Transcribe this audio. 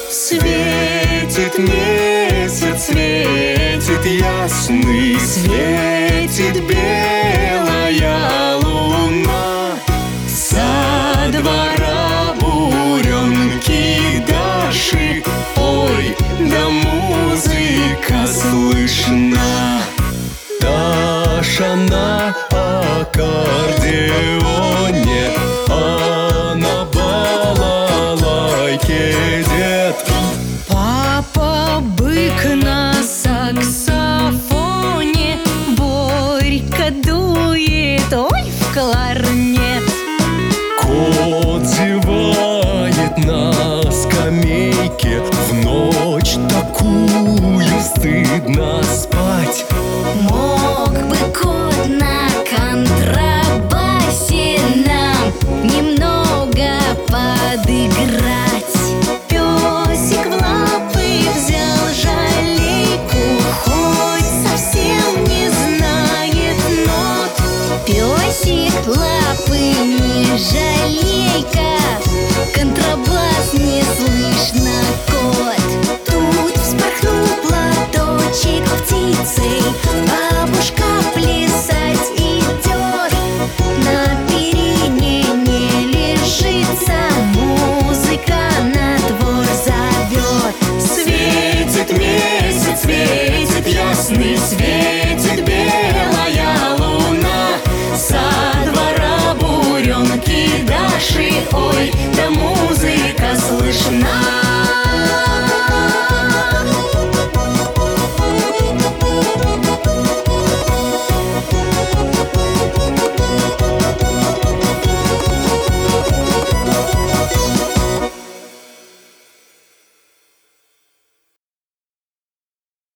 Светит месяц, светит ясный, светит белая луна. Со двора буренки Даши, ой, да музыка слышна. Даша на аккордеоне, а на балалайке дед. Папа бык на саксофоне, Борька дует, ой, в кларнет. Кот зевает на скамейке, в ночь такую стыдно спать. Мог бы кот на контрабасе нам немного подыграть. Песик в лапы взял жалейку, хоть совсем не знает нот. Песик лапы не жалейка, контрабас не слышно, кот. Тут вспорхнул платочек птицей, бабушка плясать идет. На перине не лежится, музыка на двор зовет. Светит месяц, светит ясный, светит белая луна. Со двора буренки Даши, ой, да музыка слышна.